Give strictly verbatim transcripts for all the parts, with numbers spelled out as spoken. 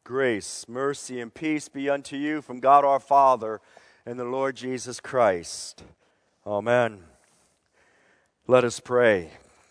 Grace, mercy, and peace be unto you from God our Father and the Lord Jesus Christ. Amen. Let us pray.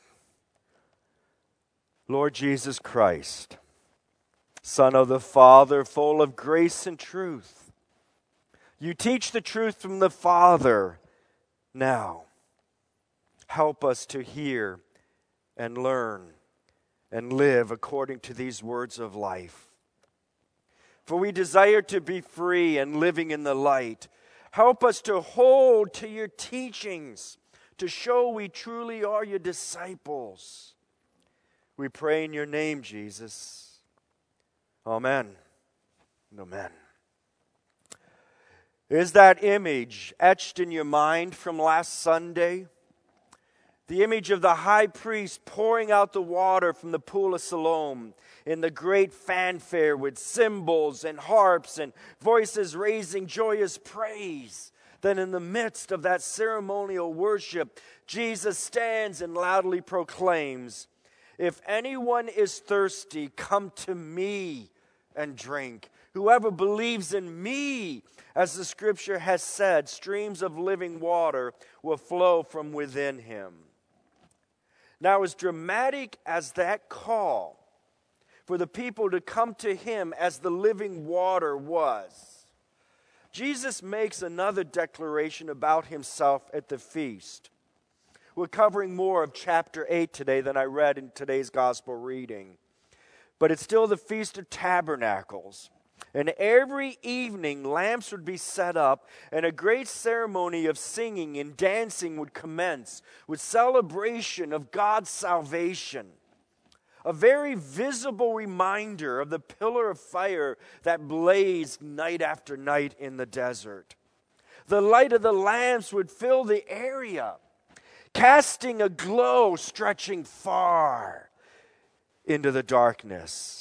Lord Jesus Christ, Son of the Father, full of grace and truth, you teach the truth from the Father. Now, help us to hear and learn and live according to these words of life. For we desire to be free and living in the light. Help us to hold to your teachings, to show we truly are your disciples. We pray in your name, Jesus. Amen. Amen. Is that image etched in your mind from last Sunday? The image of the high priest pouring out the water from the pool of Siloam in the great fanfare with cymbals and harps and voices raising joyous praise. Then in the midst of that ceremonial worship, Jesus stands and loudly proclaims, "If anyone is thirsty, come to me and drink. Whoever believes in me, as the scripture has said, streams of living water will flow from within him." Now, as dramatic as that call for the people to come to him as the living water was, Jesus makes another declaration about himself at the feast. We're covering more of chapter eight today than I read in today's gospel reading. But it's still the Feast of Tabernacles. And every evening, lamps would be set up, and a great ceremony of singing and dancing would commence with celebration of God's salvation. A very visible reminder of the pillar of fire that blazed night after night in the desert. The light of the lamps would fill the area, casting a glow stretching far into the darkness.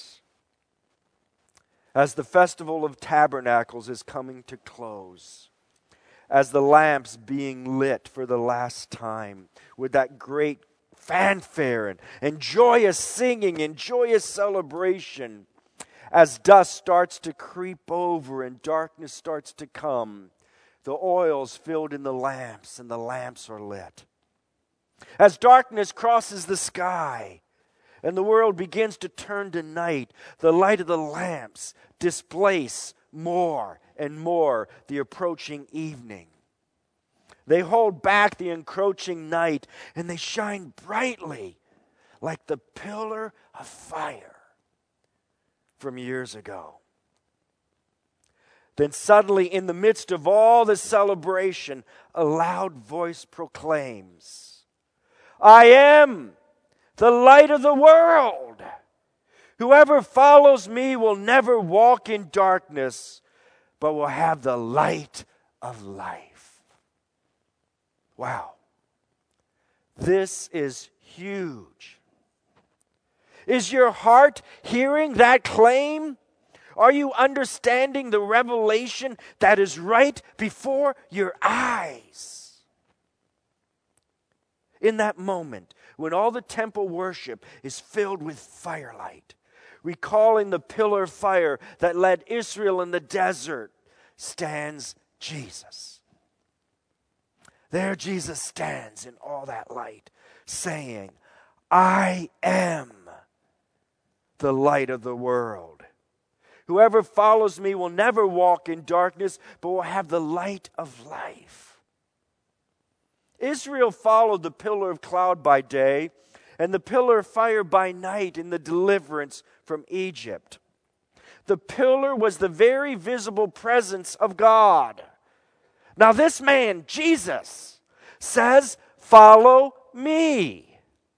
As the Festival of Tabernacles is coming to close, as the lamps being lit for the last time with that great fanfare and, and joyous singing and joyous celebration, as dusk starts to creep over and darkness starts to come, the oil's filled in the lamps and the lamps are lit. As darkness crosses the sky, and the world begins to turn to night, the light of the lamps displace more and more the approaching evening. They hold back the encroaching night, and they shine brightly like the pillar of fire from years ago. Then suddenly, in the midst of all the celebration, a loud voice proclaims, "I am the light of the world. Whoever follows me will never walk in darkness, but will have the light of life." Wow. This is huge. Is your heart hearing that claim? Are you understanding the revelation that is right before your eyes? In that moment, when all the temple worship is filled with firelight, recalling the pillar of fire that led Israel in the desert, stands Jesus. There Jesus stands in all that light, saying, "I am the light of the world. Whoever follows me will never walk in darkness, but will have the light of life." Israel followed the pillar of cloud by day and the pillar of fire by night in the deliverance from Egypt. The pillar was the very visible presence of God. Now this man, Jesus, says, "Follow me."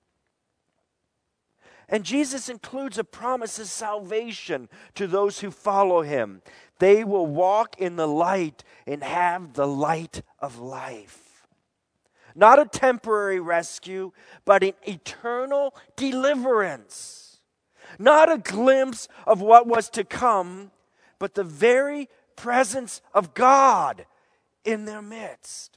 And Jesus includes a promise of salvation to those who follow him. They will walk in the light and have the light of life. Not a temporary rescue, but an eternal deliverance. Not a glimpse of what was to come, but the very presence of God in their midst.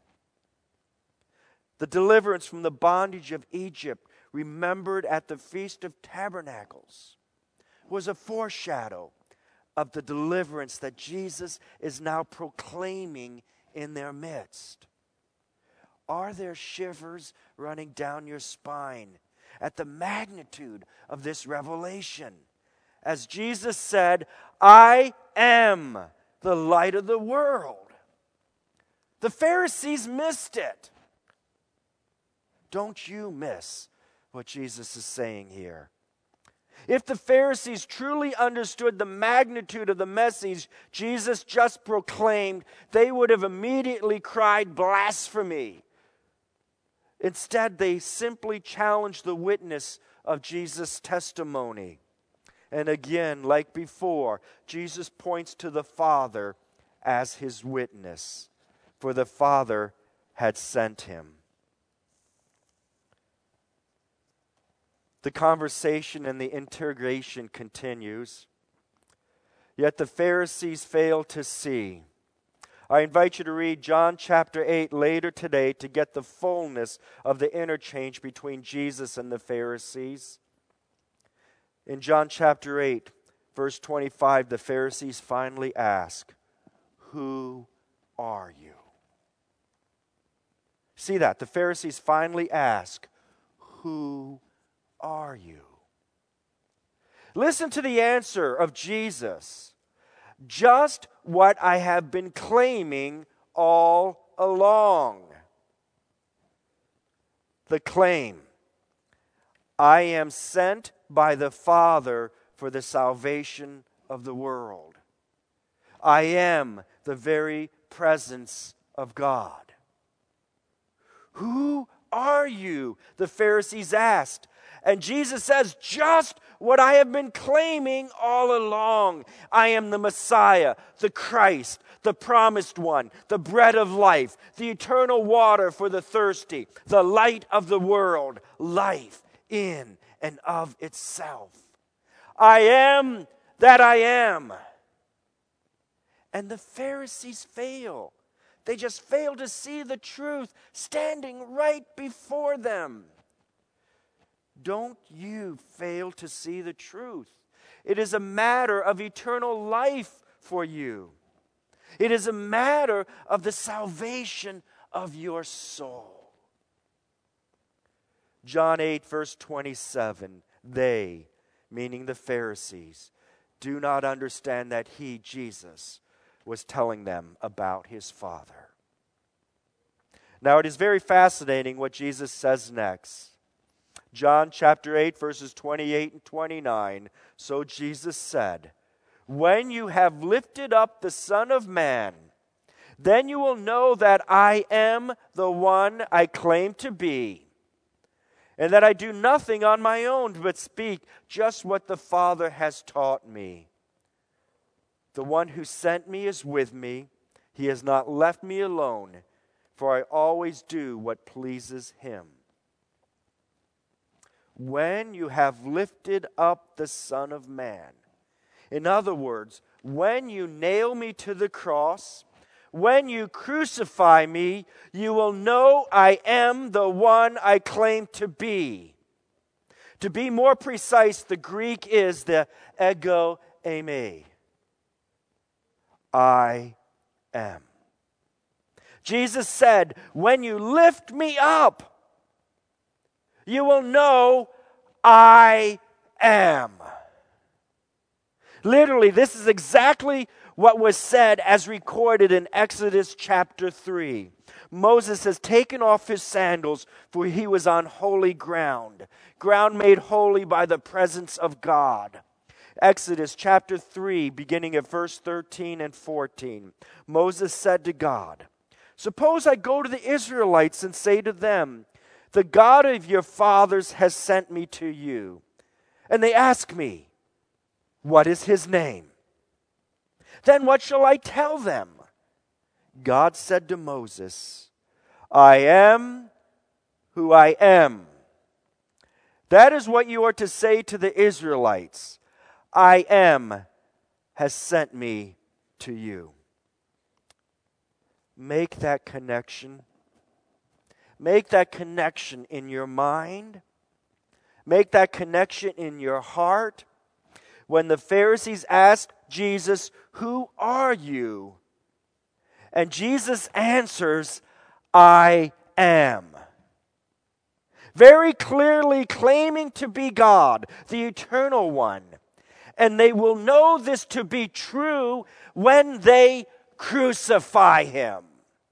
The deliverance from the bondage of Egypt, remembered at the Feast of Tabernacles, was a foreshadow of the deliverance that Jesus is now proclaiming in their midst? Are there shivers running down your spine at the magnitude of this revelation? As Jesus said, I am the light of the world. The Pharisees missed it. Don't you miss what Jesus is saying here? If the Pharisees truly understood the magnitude of the message Jesus just proclaimed, they would have immediately cried blasphemy. Instead, they simply challenged the witness of Jesus' testimony. And again, like before, Jesus points to the Father as his witness, for the Father had sent him. The conversation and the interrogation continues. Yet the Pharisees fail to see. I invite you to read John chapter eight later today to get the fullness of the interchange between Jesus and the Pharisees. In John chapter eight, verse twenty-five, the Pharisees finally ask, "Who are you?" See that? The Pharisees finally ask, "Who are you?" Listen to the answer of Jesus. Just what I have been claiming all along. The claim, I am sent by the Father for the salvation of the world. I am the very presence of God. Who are you? The Pharisees asked. And Jesus says, just what I have been claiming all along. I am the Messiah, the Christ, the promised one, the bread of life, the eternal water for the thirsty, the light of the world, life in and of itself. I am that I am. And the Pharisees fail. They just fail to see the truth standing right before them. Don't you fail to see the truth. It is a matter of eternal life for you. It is a matter of the salvation of your soul. John eight, verse twenty-seven, they, meaning the Pharisees, do not understand that he, Jesus, was telling them about his Father. Now it is very fascinating what Jesus says next. John chapter eight, verses twenty-eight and twenty-nine. So Jesus said, when you have lifted up the Son of Man, then you will know that I am the one I claim to be, and that I do nothing on my own, but speak just what the Father has taught me. The one who sent me is with me. He has not left me alone, for I always do what pleases him. When you have lifted up the Son of Man. In other words, when you nail me to the cross, when you crucify me, you will know I am the one I claim to be. To be more precise, the Greek is the ego eimi. I am. Jesus said, when you lift me up, you will know I am. Literally, this is exactly what was said as recorded in Exodus chapter three. Moses has taken off his sandals, for he was on holy ground, ground made holy by the presence of God. Exodus chapter three, beginning at verse thirteen and fourteen. Moses said to God, suppose I go to the Israelites and say to them, the God of your fathers has sent me to you. And they ask me, what is his name? Then what shall I tell them? God said to Moses, I am who I am. That is what you are to say to the Israelites. I am has sent me to you. Make that connection. Make that connection in your mind. Make that connection in your heart. when the Pharisees asked Jesus, "Who are you?" And Jesus answers, "I am." Very clearly claiming to be God, the Eternal One. And they will know this to be true when they crucify him.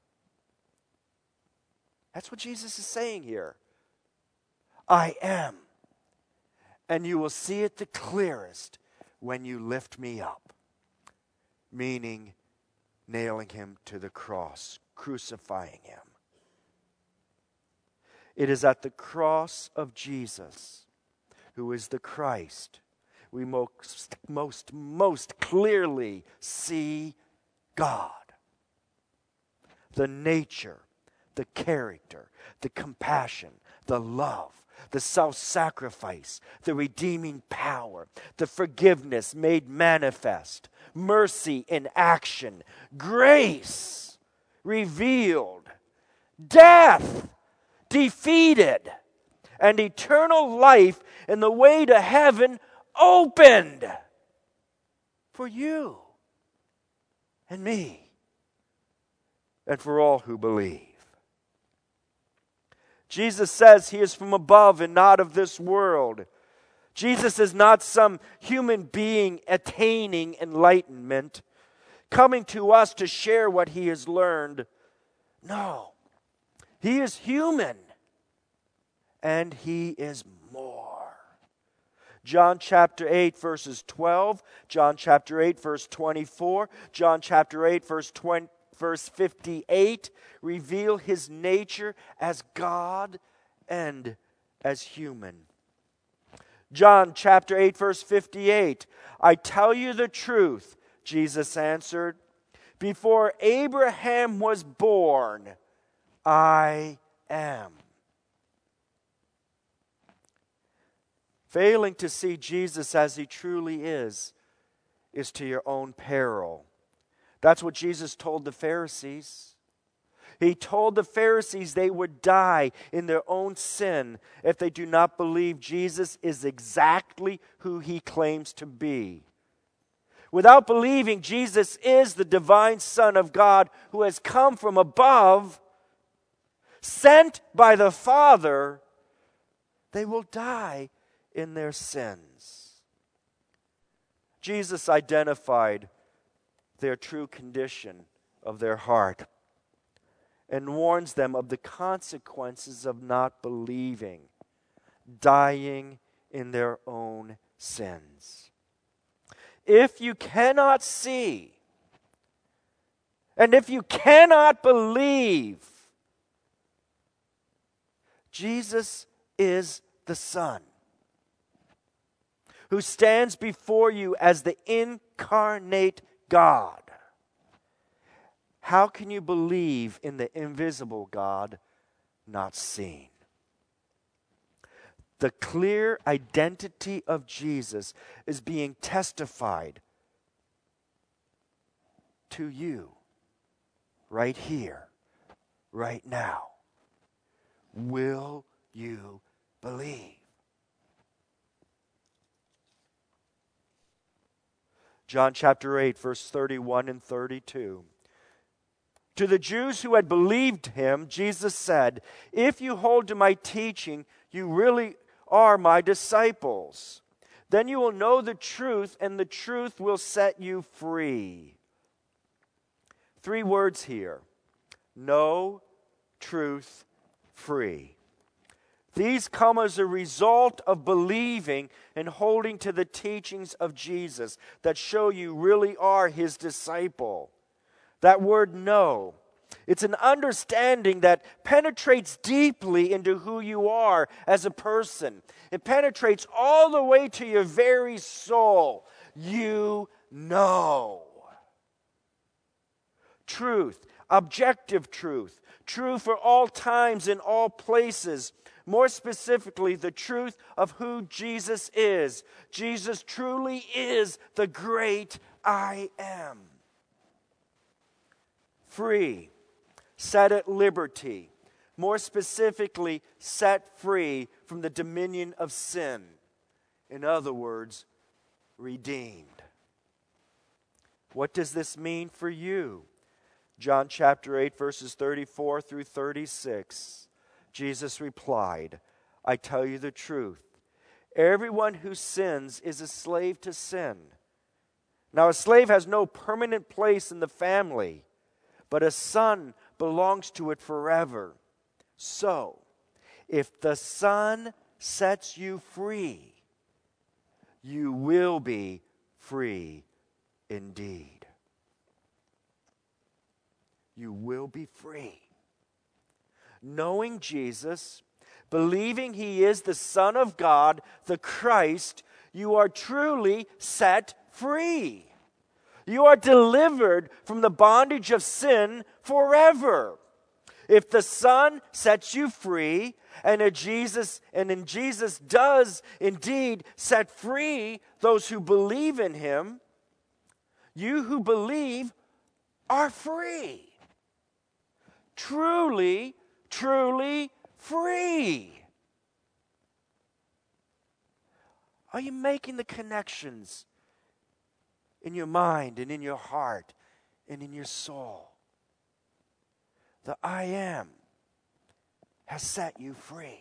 That's what Jesus is saying here. I am. And you will see it the clearest when you lift me up. Meaning, nailing him to the cross, crucifying him. It is at the cross of Jesus, who is the Christ, we most, most, most clearly see God. The nature, the character, the compassion, the love, the self-sacrifice, the redeeming power, the forgiveness made manifest, mercy in action, grace revealed, death defeated, and eternal life and the way to heaven opened for you and me and for all who believe. Jesus says he is from above and not of this world. Jesus is not some human being attaining enlightenment, coming to us to share what he has learned. No, he is human, and he is more. John chapter eight, verses twelve, John chapter eight, verse twenty-four, John chapter eight, verse twenty, verse fifty-eight, reveal his nature as God and as human. John chapter eight, verse fifty-eight, I tell you the truth, Jesus answered, before Abraham was born, I am. Failing to see Jesus as he truly is, is to your own peril. That's what Jesus told the Pharisees. He told the Pharisees they would die in their own sin if they do not believe Jesus is exactly who he claims to be. Without believing Jesus is the divine Son of God who has come from above, sent by the Father, they will die in their sins. Jesus identified their true condition of their heart and warns them of the consequences of not believing, dying in their own sins. If you cannot see, and if you cannot believe, Jesus is the Son who stands before you as the incarnate God. How can you believe in the invisible God not seen? The clear identity of Jesus is being testified to you right here, right now. Will you believe? John chapter eight, verse thirty-one and thirty-two. To the Jews who had believed him, Jesus said, if you hold to my teaching, you really are my disciples. Then you will know the truth, and the truth will set you free. Three words here. Know, truth, free. These come as a result of believing and holding to the teachings of Jesus that show you really are his disciple. That word know, it's an understanding that penetrates deeply into who you are as a person. It penetrates all the way to your very soul. You know. Truth, objective truth, true for all times and all places. More specifically, the truth of who Jesus is. Jesus truly is the great I am. Free, set at liberty. More specifically, set free from the dominion of sin. In other words, redeemed. What does this mean for you? John chapter eight, verses thirty-four through thirty-six. Jesus replied, I tell you the truth. Everyone who sins is a slave to sin. Now a slave has no permanent place in the family, but a son belongs to it forever. So, if the Son sets you free, you will be free indeed. You will be free. Knowing Jesus, believing He is the Son of God, the Christ, you are truly set free. You are delivered from the bondage of sin forever. If the Son sets you free, and in Jesus, and in Jesus does indeed set free those who believe in Him, you who believe are free. Truly, truly free. Are you making the connections in your mind and in your heart and in your soul? The I am has set you free.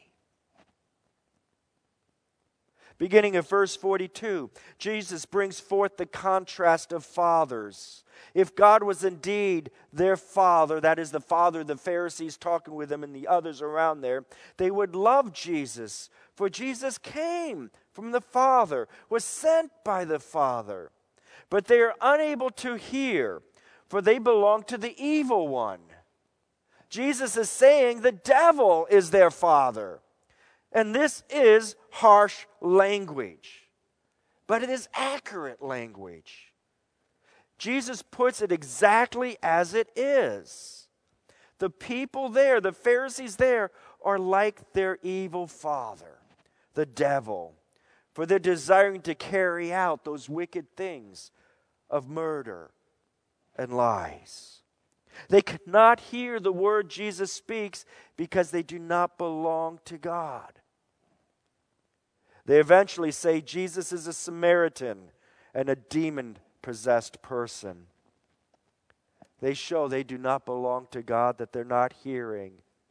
Beginning at verse forty-two, Jesus brings forth the contrast of fathers. If God was indeed their father, that is the father of the Pharisees talking with him and the others around there, they would love Jesus, for Jesus came from the Father, was sent by the Father. But they are unable to hear, for they belong to the evil one. Jesus is saying the devil is their father. And this is harsh language, but it is accurate language. Jesus puts it exactly as it is. The people there, the Pharisees there, are like their evil father, the devil, for they're desiring to carry out those wicked things of murder and lies. They cannot hear the word Jesus speaks because they do not belong to God. They eventually say Jesus is a Samaritan and a demon-possessed person. They show they do not belong to God, that they're not hearing.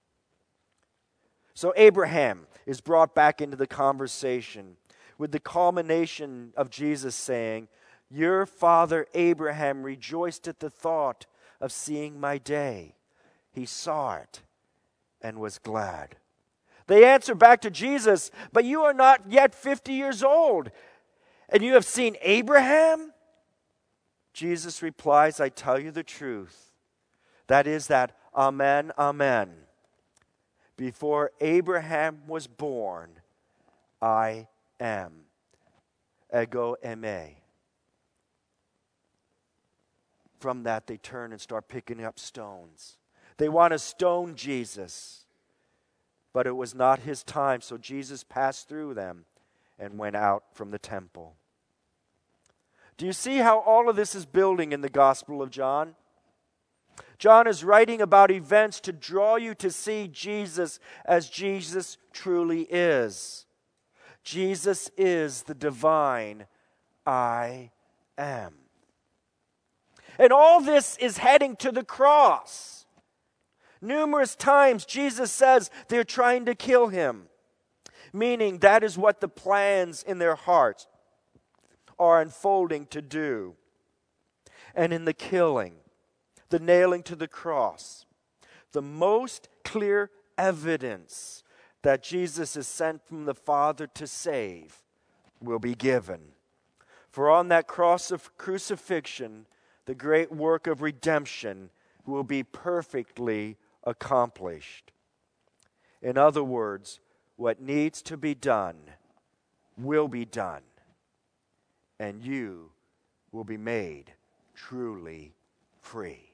So Abraham is brought back into the conversation with the culmination of Jesus saying, "Your father Abraham rejoiced at the thought of seeing my day. He saw it and was glad." They answer back to Jesus, "But you are not yet fifty years old, and you have seen Abraham?" Jesus replies, "I tell you the truth. That is that amen, amen. Before Abraham was born, I am. Ego eimi." From that, they turn and start picking up stones. They want to stone Jesus. But it was not his time, so Jesus passed through them and went out from the temple. Do you see how all of this is building in the Gospel of John? John is writing about events to draw you to see Jesus as Jesus truly is. Jesus is the divine I am. And all this is heading to the cross. Numerous times Jesus says they're trying to kill him, meaning that is what the plans in their hearts are unfolding to do. And in the killing, the nailing to the cross, the most clear evidence that Jesus is sent from the Father to save will be given. For on that cross of crucifixion, the great work of redemption will be perfectly accomplished. In other words, what needs to be done will be done, and you will be made truly free.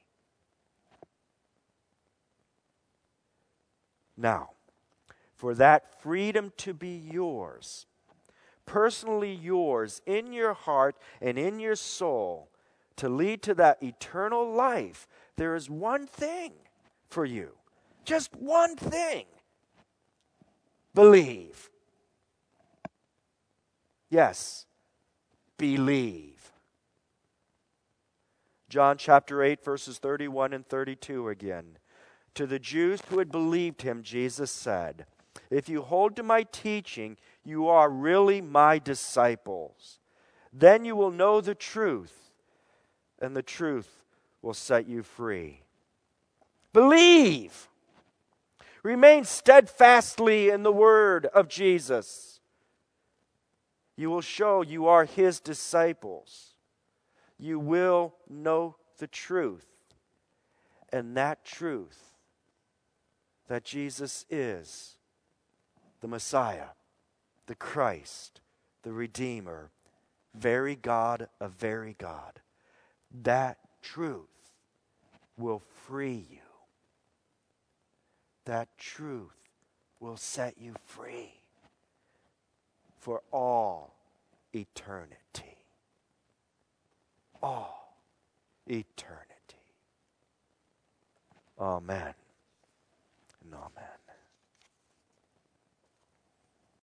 Now, for that freedom to be yours, personally yours, in your heart and in your soul, to lead to that eternal life, there is one thing for you. Just one thing. Believe. Yes, believe. John chapter eight, verses thirty-one and thirty-two again. To the Jews who had believed him, Jesus said, "If you hold to my teaching, you are really my disciples. Then you will know the truth, and the truth will set you free." Believe. Remain steadfastly in the word of Jesus. You will show you are his disciples. You will know the truth. And that truth, that Jesus is the Messiah, the Christ, the Redeemer, very God of very God, that truth will free you. That truth will set you free for all eternity. All eternity. Amen.